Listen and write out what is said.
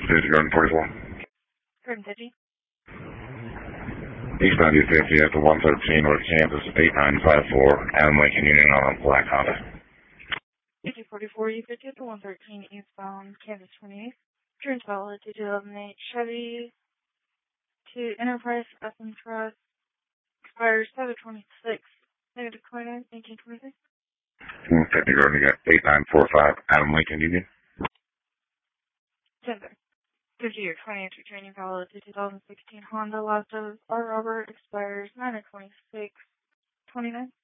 City Garden 44. Garden City. Eastbound U50 at the 113 North Kansas 8954, Adam Lincoln Union on a black Honda. 5044 U50 at the 113 eastbound Kansas 28. Turns valid to 2008 Chevy to Enterprise FM Trust. Expires 7/26. Negative 29, 1926. 50 Garden, you got 8945, Adam Lincoln Union. 10 50-year financial training valid to 2016 Honda. Last of R. Robert expires 9/26/29.